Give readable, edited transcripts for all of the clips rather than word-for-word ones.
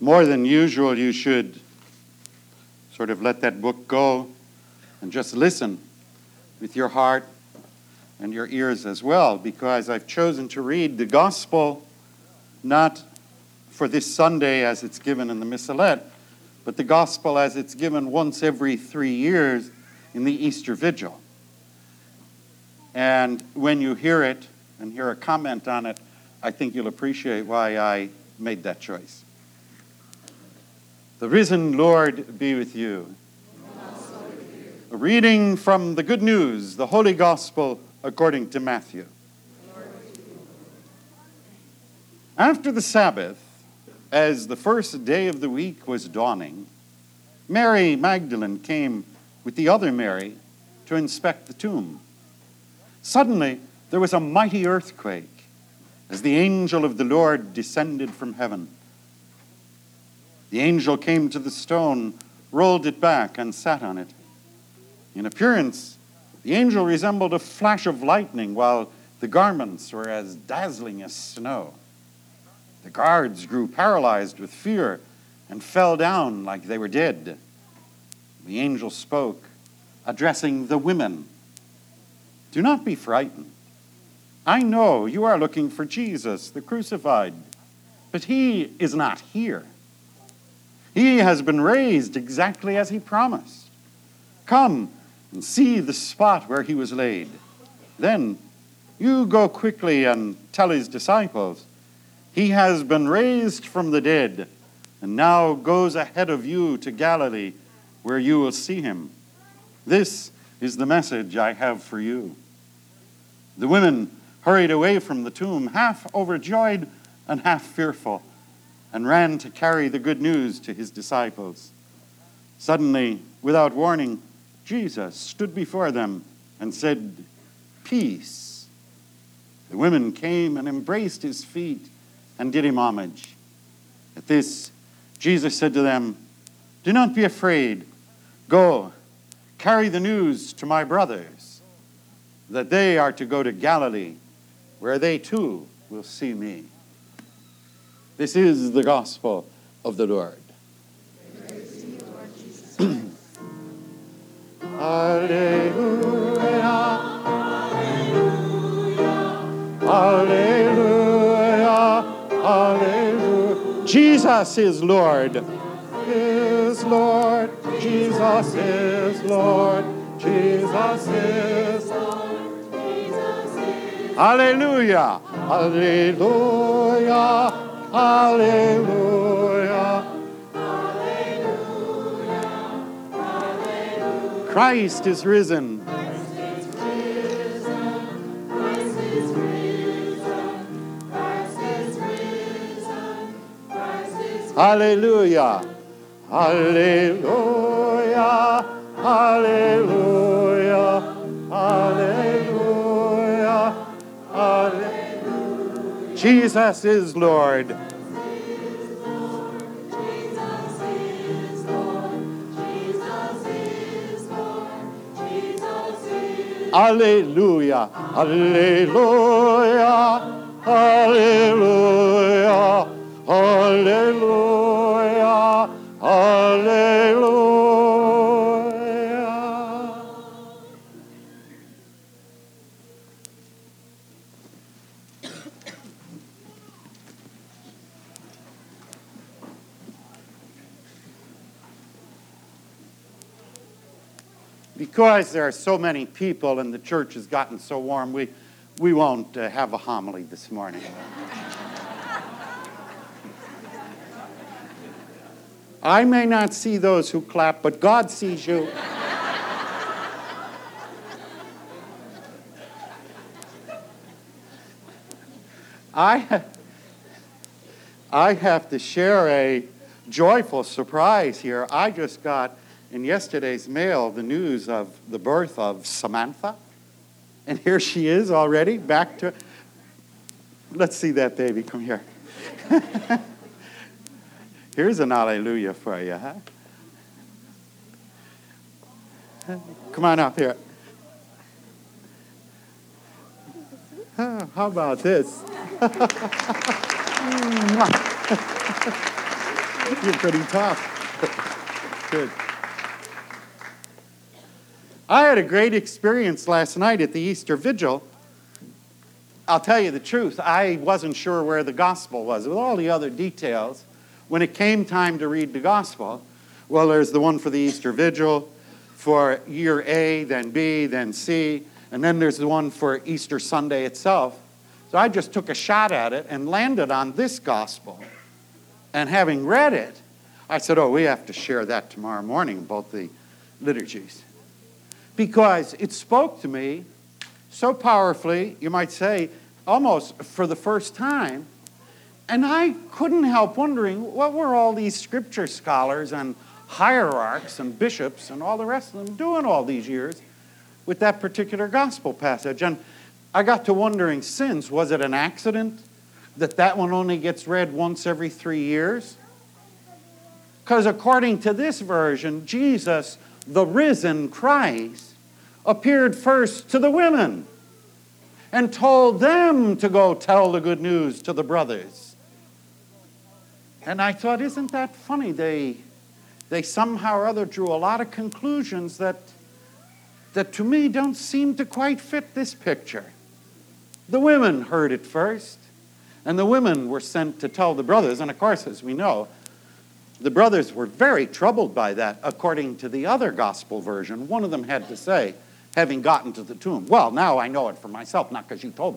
more than usual, you should sort of let that book go and just listen with your heart and your ears as well, because I've chosen to read the gospel not for this Sunday as it's given in the Missalette, but the gospel as it's given once every 3 years in the Easter Vigil. And when you hear it and hear a comment on it, I think you'll appreciate why I made that choice. The risen Lord be with you. And also with you. A reading from the Good News, the Holy Gospel according to Matthew. After the Sabbath, as the first day of the week was dawning, Mary Magdalene came with the other Mary to inspect the tomb. Suddenly, there was a mighty earthquake as the angel of the Lord descended from heaven. The angel came to the stone, rolled it back, and sat on it. In appearance, the angel resembled a flash of lightning, while the garments were as dazzling as snow. The guards grew paralyzed with fear and fell down like they were dead. The angel spoke, addressing the women. "Do not be frightened. I know you are looking for Jesus, the crucified, but he is not here. He has been raised exactly as he promised. Come and see the spot where he was laid. Then you go quickly and tell his disciples, he has been raised from the dead and now goes ahead of you to Galilee, where you will see him. This is the message I have for you." The women hurried away from the tomb, half overjoyed and half fearful, and ran to carry the good news to his disciples. Suddenly, without warning, Jesus stood before them and said, "Peace." The women came and embraced his feet and did him homage. At this, Jesus said to them, "Do not be afraid. Go, carry the news to my brothers, that they are to go to Galilee, where they too will see me." This is the gospel of the Lord. Praise to you, Lord Jesus. Alleluia, alleluia, alleluia. Jesus is Lord. Is Lord. Jesus is Lord. Jesus is Lord. Alleluia, alleluia, alleluia. Christ is risen. Christ is risen. Christ is risen. Christ is risen. Christ is risen. Hallelujah. Hallelujah. Hallelujah. Hallelujah. Hallelujah. Jesus is Lord. Hallelujah, hallelujah, hallelujah, hallelujah, hallelujah. Because there are so many people and the church has gotten so warm, we won't have a homily this morning. I may not see those who clap, but God sees you. I have to share a joyful surprise here. I just got in yesterday's mail the news of the birth of Samantha. And here she is already, back to... Let's see that baby. Come here. Here's an hallelujah for you, huh? Come on up here. How about this? You're pretty tough. Good. I had a great experience last night at the Easter Vigil. I'll tell you the truth, I wasn't sure where the gospel was. With all the other details, when it came time to read the gospel, well, there's the one for the Easter Vigil, for year A, then B, then C, and then there's the one for Easter Sunday itself. So I just took a shot at it and landed on this gospel. And having read it, I said, we have to share that tomorrow morning, both the liturgies. Because it spoke to me so powerfully, you might say, almost for the first time. And I couldn't help wondering, what were all these scripture scholars and hierarchs and bishops and all the rest of them doing all these years with that particular gospel passage? And I got to wondering since, was it an accident that one only gets read once every 3 years? Because according to this version, Jesus, the risen Christ, appeared first to the women and told them to go tell the good news to the brothers. And I thought, isn't that funny? They somehow or other drew a lot of conclusions that to me don't seem to quite fit this picture. The women heard it first, and the women were sent to tell the brothers. And of course, as we know, the brothers were very troubled by that. According to the other gospel version, one of them had to say, having gotten to the tomb, well, now I know it for myself, not because you told me.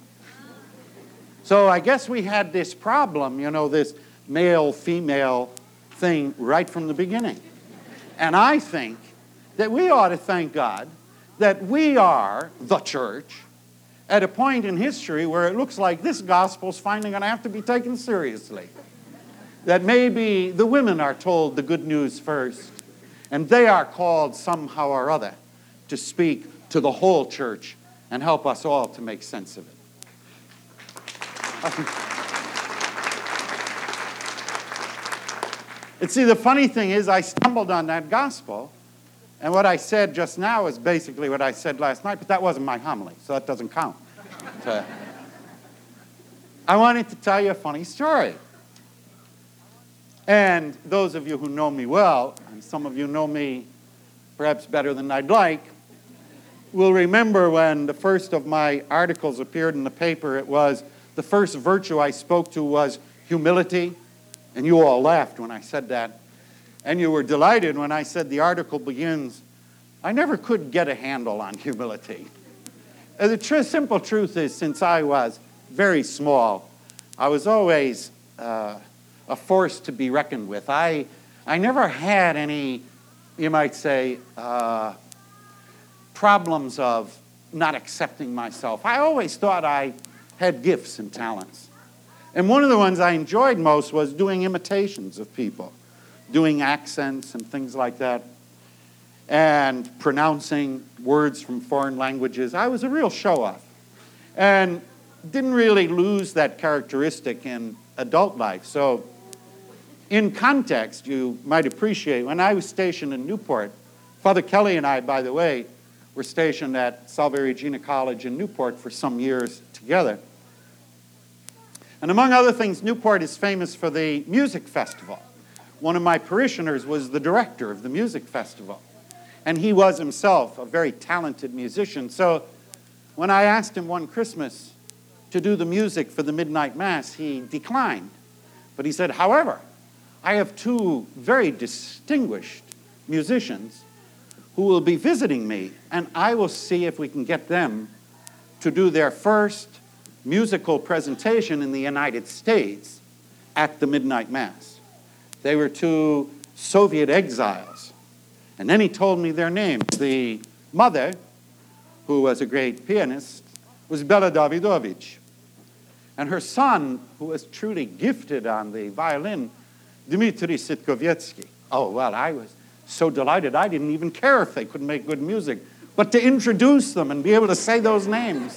So I guess we had this problem, this male-female thing right from the beginning. And I think that we ought to thank God that we are the church at a point in history where it looks like this gospel is finally going to have to be taken seriously. That maybe the women are told the good news first, and they are called somehow or other to speak to the whole church and help us all to make sense of it. And see, the funny thing is, I stumbled on that gospel, and what I said just now is basically what I said last night, but that wasn't my homily, so that doesn't count. I wanted to tell you a funny story. And those of you who know me well, and some of you know me perhaps better than I'd like, will remember when the first of my articles appeared in the paper, it was the first virtue I spoke to was humility. And you all laughed when I said that. And you were delighted when I said the article begins, I never could get a handle on humility. And the simple truth is, since I was very small, I was always a force to be reckoned with. I never had any, you might say, problems of not accepting myself. I always thought I had gifts and talents. And one of the ones I enjoyed most was doing imitations of people, doing accents and things like that, and pronouncing words from foreign languages. I was a real show-off, and didn't really lose that characteristic in adult life. So in context, you might appreciate, when I was stationed in Newport, Father Kelly and I, by the way, were stationed at Salve Regina College in Newport for some years together. And among other things, Newport is famous for the music festival. One of my parishioners was the director of the music festival. And he was himself a very talented musician. So when I asked him one Christmas to do the music for the Midnight Mass, he declined. But he said, however, I have two very distinguished musicians who will be visiting me, and I will see if we can get them to do their first musical presentation in the United States at the Midnight Mass. They were two Soviet exiles. And then he told me their names. The mother, who was a great pianist, was Bela Davidovich. And her son, who was truly gifted on the violin, Dmitry Sitkovietsky. Oh, well, I was so delighted I didn't even care if they couldn't make good music, but to introduce them and be able to say those names.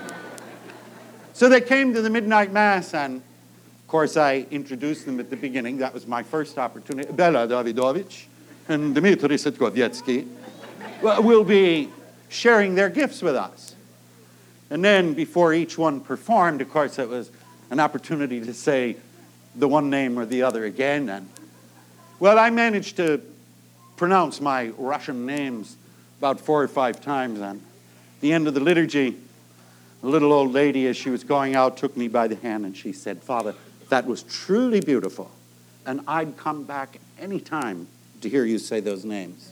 So they came to the Midnight Mass, and of course I introduced them at the beginning. That was my first opportunity. Bela Davidovich and Dmitry Sitkovietsky will be sharing their gifts with us. And then before each one performed, of course, it was an opportunity to say the one name or the other again. And, well, I managed to pronounce my Russian names about 4 or 5 times. And at the end of the liturgy, a little old lady, as she was going out, took me by the hand and she said, "Father, that was truly beautiful. And I'd come back any time to hear you say those names."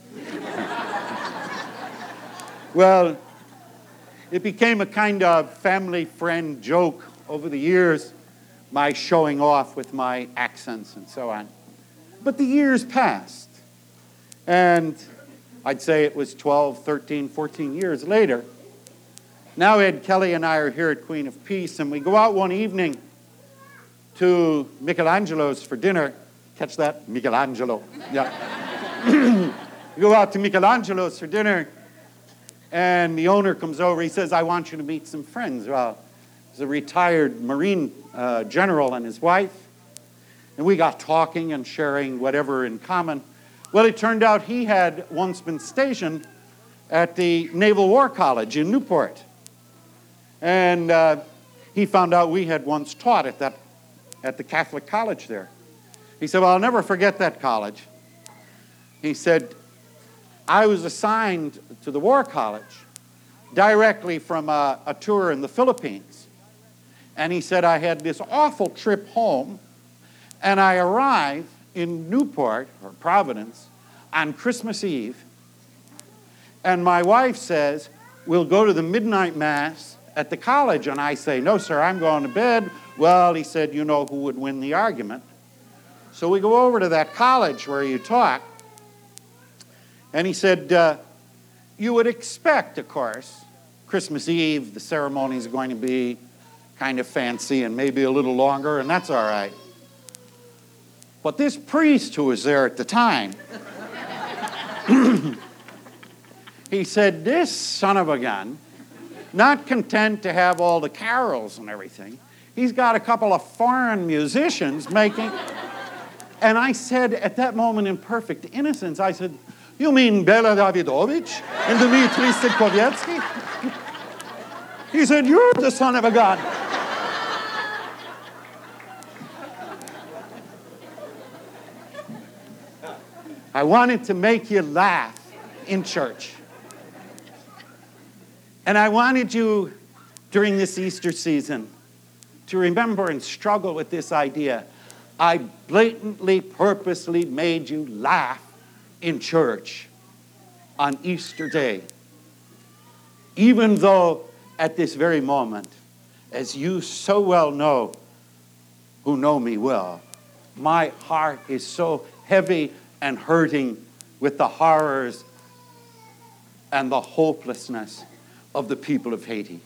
Well, it became a kind of family friend joke over the years, my showing off with my accents and so on. But the years passed. And I'd say it was 12, 13, 14 years later. Now Ed Kelly and I are here at Queen of Peace, and we go out one evening to Michelangelo's for dinner. Catch that? Michelangelo. Yeah. We go out to Michelangelo's for dinner, and the owner comes over. He says, "I want you to meet some friends." Well, he's a retired Marine general and his wife. And we got talking and sharing whatever in common. Well, it turned out he had once been stationed at the Naval War College in Newport. And he found out we had once taught at the Catholic college there. He said, "Well, I'll never forget that college." He said, "I was assigned to the War College directly from a tour in the Philippines." And he said, "I had this awful trip home, and I arrived in Newport, or Providence, on Christmas Eve. And my wife says, 'We'll go to the midnight mass at the college.' And I say, 'No, sir, I'm going to bed.' Well," he said, "you know who would win the argument. So we go over to that college where you taught." And he said, "You would expect, of course, Christmas Eve, the ceremony is going to be kind of fancy and maybe a little longer, and that's all right. But this priest who was there at the time, he said, this son of a gun, not content to have all the carols and everything, he's got a couple of foreign musicians making..." And I said at that moment in perfect innocence, I said, "You mean Bela Davidovich and Dmitri Sitkovetsky?" He said, "You're the son of a gun." I wanted to make you laugh in church. And I wanted you, during this Easter season, to remember and struggle with this idea. I blatantly, purposely made you laugh in church on Easter Day. Even though at this very moment, as you so well know, who know me well, my heart is so heavy and hurting with the horrors and the hopelessness of the people of Haiti.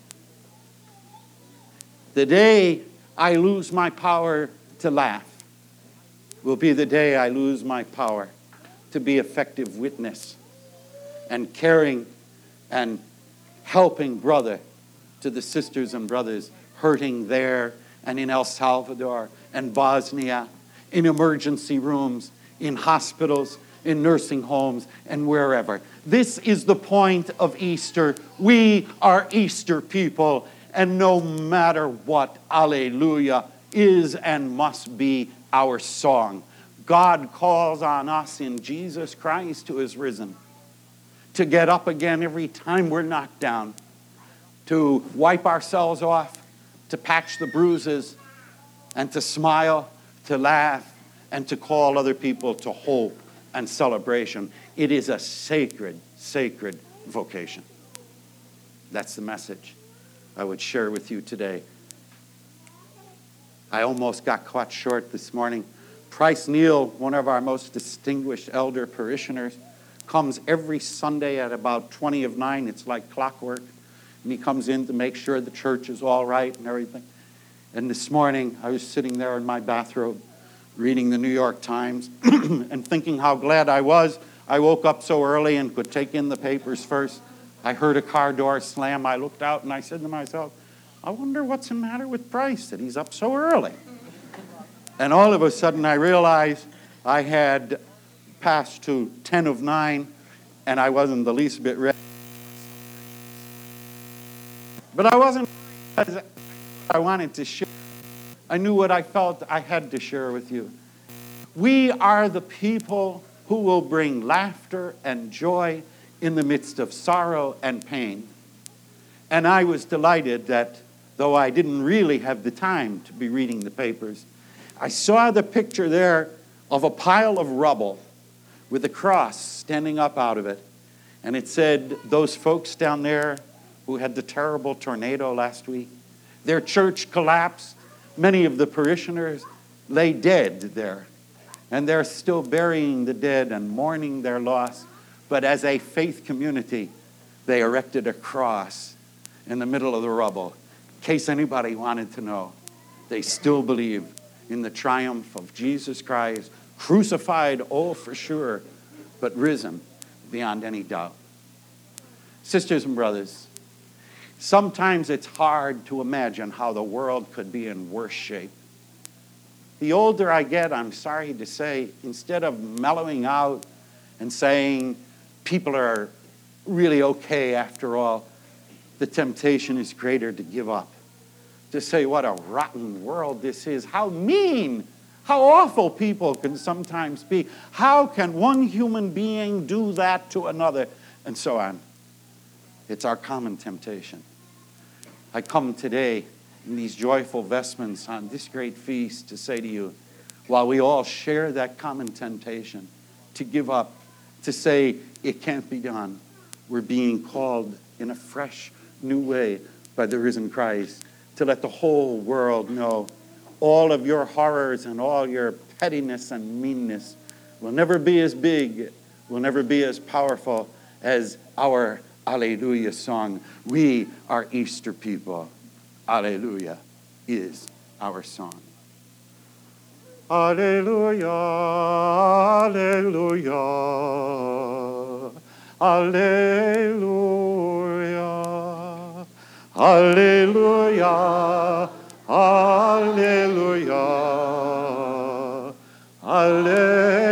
The day I lose my power to laugh will be the day I lose my power to be effective witness and caring and helping brother to the sisters and brothers hurting there and in El Salvador and Bosnia, in emergency rooms, in hospitals, in nursing homes, and wherever. This is the point of Easter. We are Easter people, and no matter what, Alleluia is and must be our song. God calls on us in Jesus Christ, who is risen, to get up again every time we're knocked down, to wipe ourselves off, to patch the bruises, and to smile, to laugh, and to call other people to hope and celebration. It is a sacred, sacred vocation. That's the message I would share with you today. I almost got caught short this morning. Price Neal, one of our most distinguished elder parishioners, comes every Sunday at about 20 of 9. It's like clockwork. And he comes in to make sure the church is all right and everything. And this morning, I was sitting there in my bathrobe, reading the New York Times and thinking how glad I was. I woke up so early and could take in the papers first. I heard a car door slam. I looked out and I said to myself, I wonder what's the matter with Price that he's up so early. And all of a sudden I realized I had passed to 10 of 9 and I wasn't the least bit ready. But I wasn't, I wanted to share I knew what I felt I had to share with you. We are the people who will bring laughter and joy in the midst of sorrow and pain. And I was delighted that, though I didn't really have the time to be reading the papers, I saw the picture there of a pile of rubble with a cross standing up out of it. And it said, those folks down there who had the terrible tornado last week, their church collapsed. Many of the parishioners lay dead there. And they're still burying the dead and mourning their loss. But as a faith community, they erected a cross in the middle of the rubble. In case anybody wanted to know, they still believe in the triumph of Jesus Christ, crucified, oh, for sure, but risen beyond any doubt. Sisters and brothers, sometimes it's hard to imagine how the world could be in worse shape. The older I get, I'm sorry to say, instead of mellowing out and saying people are really okay after all, the temptation is greater to give up. To say what a rotten world this is, how mean, how awful people can sometimes be. How can one human being do that to another? And so on. It's our common temptation. I come today in these joyful vestments on this great feast to say to you, while we all share that common temptation to give up, to say it can't be done, we're being called in a fresh, new way by the risen Christ to let the whole world know all of your horrors and all your pettiness and meanness will never be as big, will never be as powerful as our Alleluia song. We are Easter people. Alleluia is our song. Alleluia, alleluia, alleluia, alleluia, alleluia, alleluia.